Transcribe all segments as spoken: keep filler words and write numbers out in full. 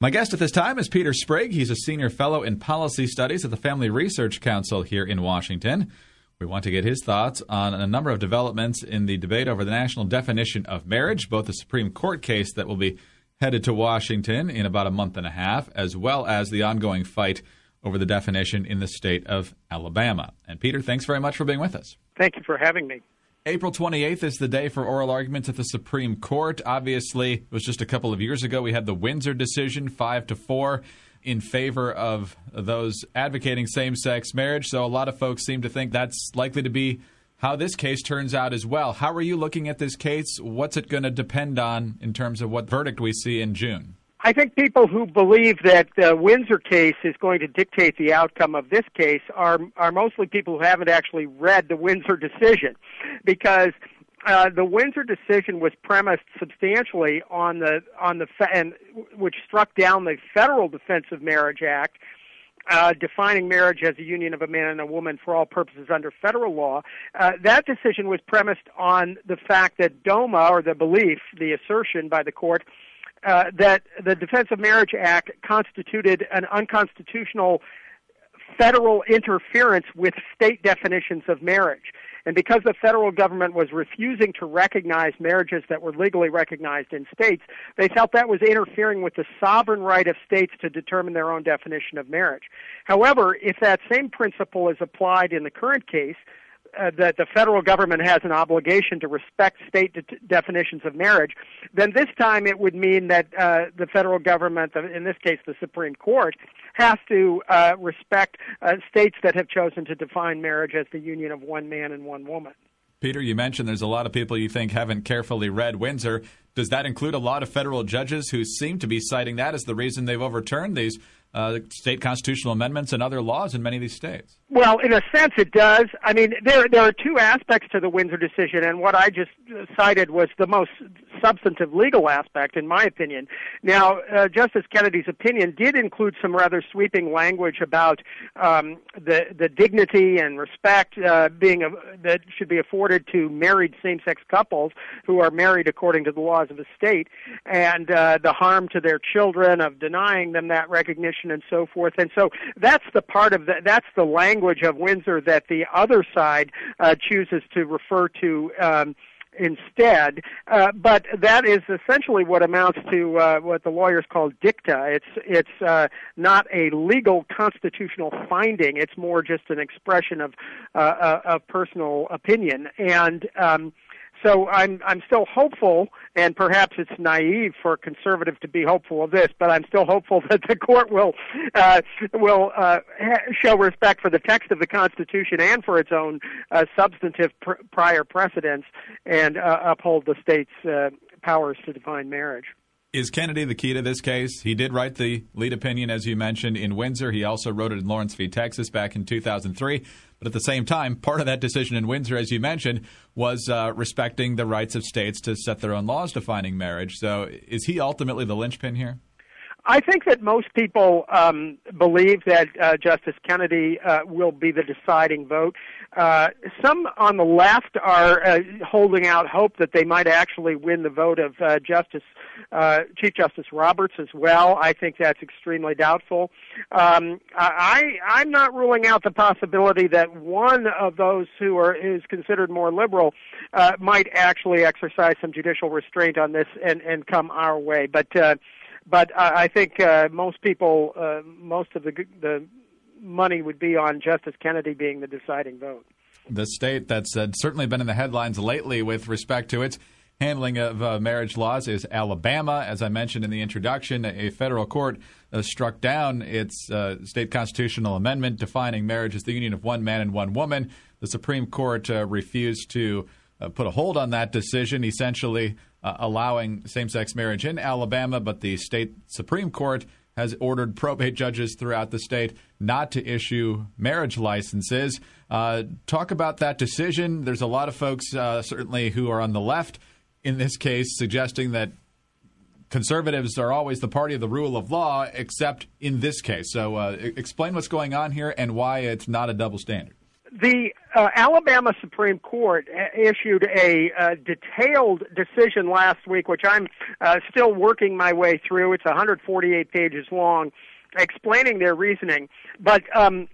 My guest at this time is Peter Sprague. He's a senior fellow in policy studies at the Family Research Council here in Washington. We want to get his thoughts on a number of developments in the debate over the national definition of marriage, both the Supreme Court case that will be headed to Washington in about a month and a half, as well as the ongoing fight over the definition in the state of Alabama. And Peter, thanks very much for being with us. Thank you for having me. April twenty-eighth is the day for oral arguments at the Supreme Court. Obviously, it was just a couple of years ago we had the Windsor decision, five to four, in favor of those advocating same-sex marriage. So a lot of folks seem to think that's likely to be how this case turns out as well. How are you looking at this case? What's it going to depend on in terms of what verdict we see in June? I think people who believe that the Windsor case is going to dictate the outcome of this case are are mostly people who haven't actually read the Windsor decision, because uh, the Windsor decision was premised substantially on the on the fe- and which struck down the Federal Defense of Marriage Act, uh, defining marriage as a union of a man and a woman for all purposes under federal law. Uh, that decision was premised on the fact that DOMA, or the belief, the assertion by the court, Uh, that the Defense of Marriage Act constituted an unconstitutional federal interference with state definitions of marriage. And because the federal government was refusing to recognize marriages that were legally recognized in states, they felt that was interfering with the sovereign right of states to determine their own definition of marriage. However, if that same principle is applied in the current case, Uh, that the federal government has an obligation to respect state de- definitions of marriage, then this time it would mean that uh, the federal government, in this case the Supreme Court, has to uh, respect uh, states that have chosen to define marriage as the union of one man and one woman. Peter, you mentioned there's a lot of people you think haven't carefully read Windsor. Does that include a lot of federal judges who seem to be citing that as the reason they've overturned these uh, state constitutional amendments and other laws in many of these states? Well, in a sense, it does. I mean, there there are two aspects to the Windsor decision, and what I just cited was the most substantive legal aspect, in my opinion. Now, uh, Justice Kennedy's opinion did include some rather sweeping language about um, the the dignity and respect uh, being a, that should be afforded to married same-sex couples who are married according to the laws of the state, and uh, the harm to their children of denying them that recognition and so forth. And so that's the part of the, that's the language of Windsor that the other side uh, chooses to refer to um, instead. Uh, but that is essentially what amounts to uh, what the lawyers call dicta. It's it's uh, not a legal constitutional finding. It's more just an expression of uh, of personal opinion. And um, So I'm I'm still hopeful, and perhaps it's naive for a conservative to be hopeful of this, but I'm still hopeful that the court will uh, will uh, ha- show respect for the text of the Constitution and for its own uh, substantive pr- prior precedents, and uh, uphold the state's uh, powers to define marriage. Is Kennedy the key to this case? He did write the lead opinion, as you mentioned, in Windsor. He also wrote it in Lawrence v. Texas back in two thousand three. But at the same time, part of that decision in Windsor, as you mentioned, was uh, respecting the rights of states to set their own laws defining marriage. So is he ultimately the linchpin here? I think that most people um, believe that uh, Justice Kennedy uh, will be the deciding vote. Uh, some on the left are uh, holding out hope that they might actually win the vote of uh, Justice uh, Chief Justice Roberts as well. I think that's extremely doubtful. Um, I, I'm not ruling out the possibility that one of those who are is considered more liberal uh, might actually exercise some judicial restraint on this and, and come our way. But uh, But uh, I think uh, most people, uh, most of the the money would be on Justice Kennedy being the deciding vote. The state that's uh, certainly been in the headlines lately with respect to its handling of uh, marriage laws is Alabama. As I mentioned in the introduction, a federal court uh, struck down its uh, state constitutional amendment defining marriage as the union of one man and one woman. The Supreme Court uh, refused to uh, put a hold on that decision, essentially Uh, allowing same-sex marriage in Alabama, but the state Supreme Court has ordered probate judges throughout the state not to issue marriage licenses. Uh, talk about that decision. There's a lot of folks, uh, certainly, who are on the left in this case, suggesting that conservatives are always the party of the rule of law, except in this case. So uh, explain what's going on here and why it's not a double standard. The uh, Alabama Supreme Court issued a uh, detailed decision last week, which I'm uh, still working my way through. It's one hundred forty-eight pages long, explaining their reasoning. But um,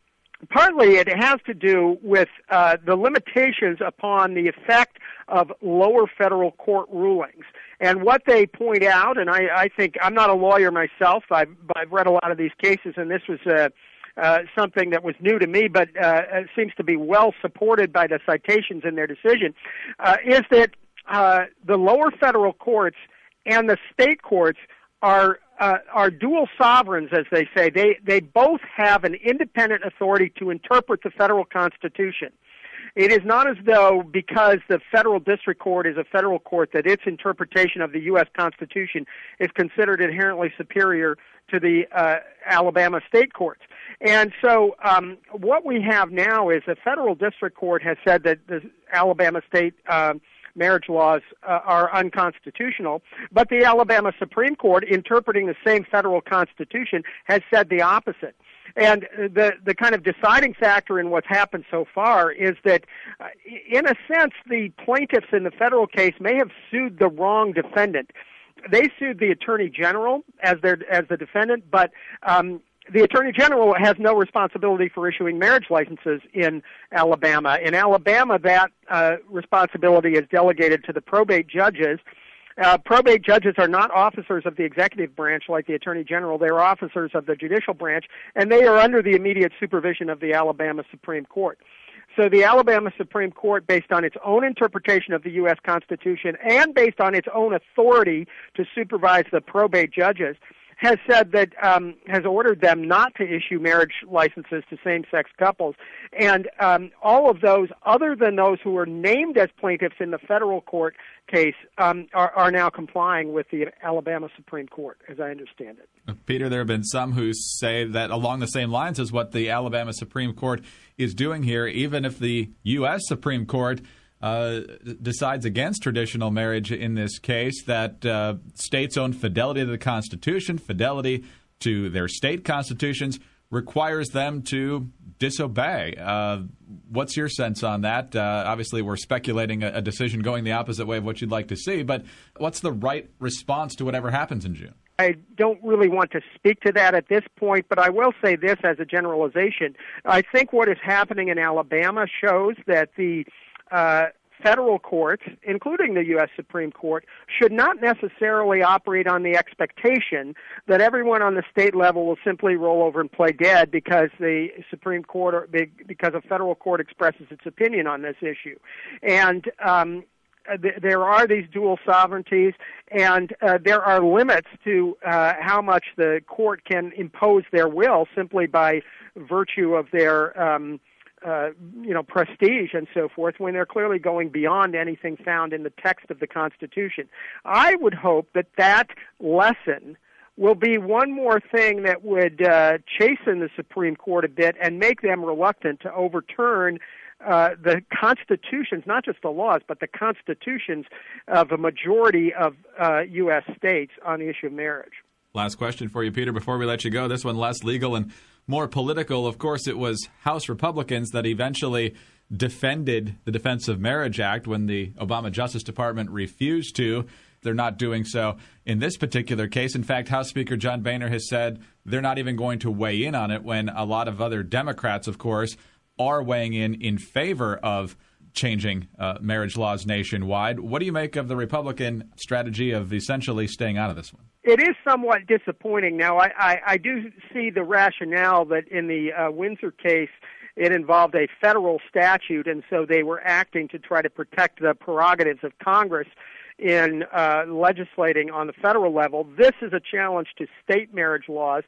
partly it has to do with uh, the limitations upon the effect of lower federal court rulings. And what they point out, and I, I think, I'm not a lawyer myself, I've, I've read a lot of these cases, and this was uh, uh, something that was new to me, but uh, it seems to be well supported by the citations in their decision, uh, is that uh, the lower federal courts and the state courts are uh, are dual sovereigns, as they say. They they both have an independent authority to interpret the federal Constitution. It is not as though because the federal district court is a federal court that its interpretation of the U S Constitution is considered inherently superior to the uh, Alabama state courts. And so um, what we have now is a federal district court has said that the Alabama state uh, marriage laws uh, are unconstitutional, but the Alabama Supreme Court, interpreting the same federal Constitution, has said the opposite. And the the kind of deciding factor in what's happened so far is that, uh, in a sense, the plaintiffs in the federal case may have sued the wrong defendant. They sued the Attorney General as their as the defendant, but um, the Attorney General has no responsibility for issuing marriage licenses in Alabama. In Alabama, that uh, responsibility is delegated to the probate judges. Uh, probate judges are not officers of the executive branch like the Attorney General. They are officers of the judicial branch, and they are under the immediate supervision of the Alabama Supreme Court. So the Alabama Supreme Court, based on its own interpretation of the U S Constitution and based on its own authority to supervise the probate judges, has said that, um, has ordered them not to issue marriage licenses to same-sex couples. And um, all of those, other than those who were named as plaintiffs in the federal court case, um, are, are now complying with the Alabama Supreme Court, as I understand it. Peter, there have been some who say that along the same lines as what the Alabama Supreme Court is doing here, even if the U S Supreme Court Uh, decides against traditional marriage in this case, that uh, states' own fidelity to the Constitution, fidelity to their state constitutions, requires them to disobey. Uh, what's your sense on that? Uh, obviously, we're speculating a, a decision going the opposite way of what you'd like to see, but what's the right response to whatever happens in June? I don't really want to speak to that at this point, but I will say this as a generalization. I think what is happening in Alabama shows that the Uh, federal courts, including the U S Supreme Court, should not necessarily operate on the expectation that everyone on the state level will simply roll over and play dead because the Supreme Court, or because a federal court expresses its opinion on this issue. And um, th- there are these dual sovereignties, and uh, there are limits to uh, how much the court can impose their will simply by virtue of their um Uh, you know, prestige and so forth, when they're clearly going beyond anything found in the text of the Constitution. I would hope that that lesson will be one more thing that would uh, chasten the Supreme Court a bit and make them reluctant to overturn uh, the constitutions, not just the laws, but the constitutions of a majority of uh, U S states on the issue of marriage. Last question for you, Peter, before we let you go. This one less legal and more political. Of course, it was House Republicans that eventually defended the Defense of Marriage Act when the Obama Justice Department refused to. They're not doing so in this particular case. In fact, House Speaker John Boehner has said they're not even going to weigh in on it when a lot of other Democrats, of course, are weighing in in favor of changing uh, marriage laws nationwide. What do you make of the Republican strategy of essentially staying out of this one? It is somewhat disappointing. Now, I, I, I do see the rationale that in the uh, Windsor case, it involved a federal statute, and so they were acting to try to protect the prerogatives of Congress in uh, legislating on the federal level. This is a challenge to state marriage laws.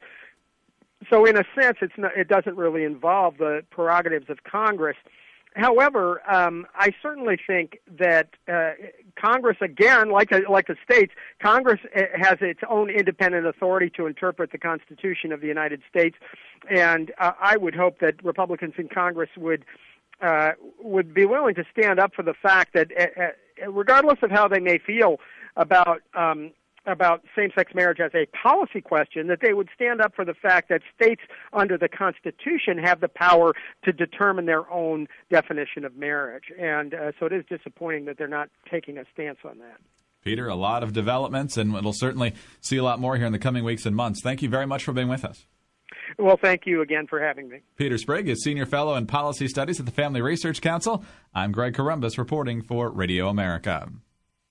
So in a sense, it's not, it doesn't really involve the prerogatives of Congress. However, um, I certainly think that uh, Congress, again, like the, like the states, Congress has its own independent authority to interpret the Constitution of the United States, and uh, I would hope that Republicans in Congress would uh, would be willing to stand up for the fact that, uh, regardless of how they may feel about um, about same-sex marriage as a policy question, that they would stand up for the fact that states under the Constitution have the power to determine their own definition of marriage. And uh, so it is disappointing that they're not taking a stance on that. Peter, a lot of developments, and we'll certainly see a lot more here in the coming weeks and months. Thank you very much for being with us. Well, thank you again for having me. Peter Sprigg is Senior Fellow in Policy Studies at the Family Research Council. I'm Greg Corombos reporting for Radio America.